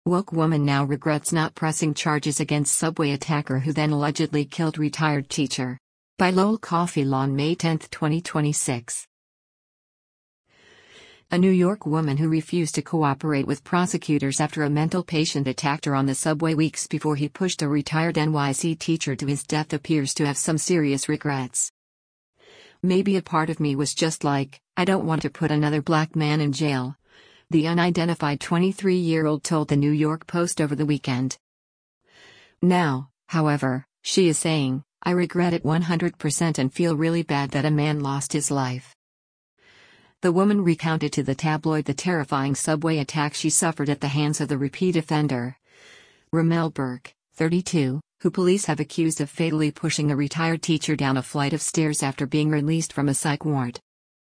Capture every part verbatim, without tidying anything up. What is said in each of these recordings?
Woke woman now regrets not pressing charges against subway attacker who then allegedly killed retired teacher. By Lowell Cauffiel on May tenth, twenty twenty-six. A New York woman who refused to cooperate with prosecutors after a mental patient attacked her on the subway weeks before he pushed a retired N Y C teacher to his death appears to have some serious regrets. Maybe a part of me was just like, I don't want to put another black man in jail, the unidentified twenty-three-year-old told the New York Post over the weekend. Now, however, she is saying, I regret it one hundred percent and feel really bad that a man lost his life. The woman recounted to the tabloid the terrifying subway attack she suffered at the hands of the repeat offender, Ramel Burke, thirty-two, who police have accused of fatally pushing a retired teacher down a flight of stairs after being released from a psych ward.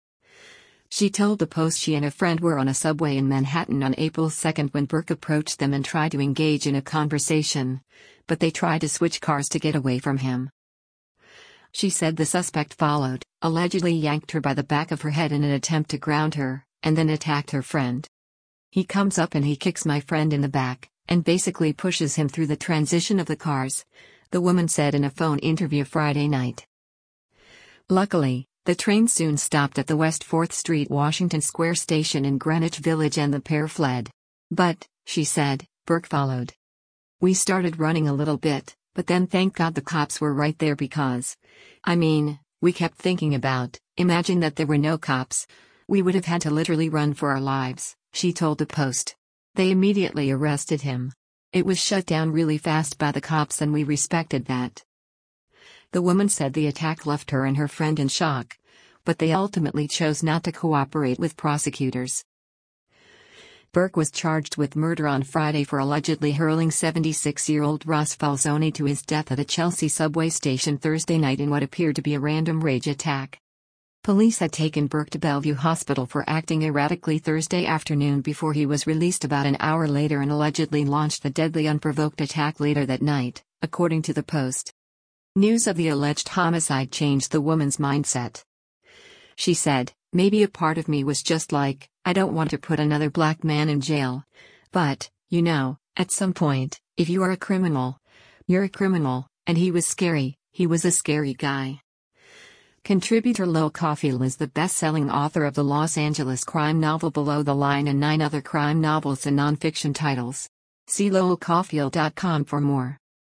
She told the Post she and a friend were on a subway in Manhattan on April second when Burke approached them and tried to engage in a conversation, but they tried to switch cars to get away from him. She said the suspect followed, allegedly yanked her by the back of her head in an attempt to ground her, and then attacked her friend. He comes up and he kicks my friend in the back, and basically pushes him through the transition of the cars, the woman said in a phone interview Friday night. Luckily, the train soon stopped at the West fourth Street Washington Square station in Greenwich Village and the pair fled. But, she said, Burke followed. We started running a little bit, but then thank God the cops were right there because, I mean, we kept thinking about, imagine that there were no cops. We would have had to literally run for our lives, she told the Post. They immediately arrested him. It was shut down really fast by the cops and we respected that. The woman said the attack left her and her friend in shock, but they ultimately chose not to cooperate with prosecutors. Burke was charged with murder on Friday for allegedly hurling seventy-six-year-old Ross Falzoni to his death at a Chelsea subway station Thursday night in what appeared to be a random rage attack. Police had taken Burke to Bellevue Hospital for acting erratically Thursday afternoon before he was released about an hour later and allegedly launched the deadly unprovoked attack later that night, according to the Post. News of the alleged homicide changed the woman's mindset. She said, maybe a part of me was just like, I don't want to put another black man in jail. But, you know, at some point, if you are a criminal, you're a criminal, and he was scary, he was a scary guy. Contributor Lowell Cauffiel is the best-selling author of the Los Angeles crime novel Below the Line and nine other crime novels and nonfiction titles. See lowell cauffiel dot com for more.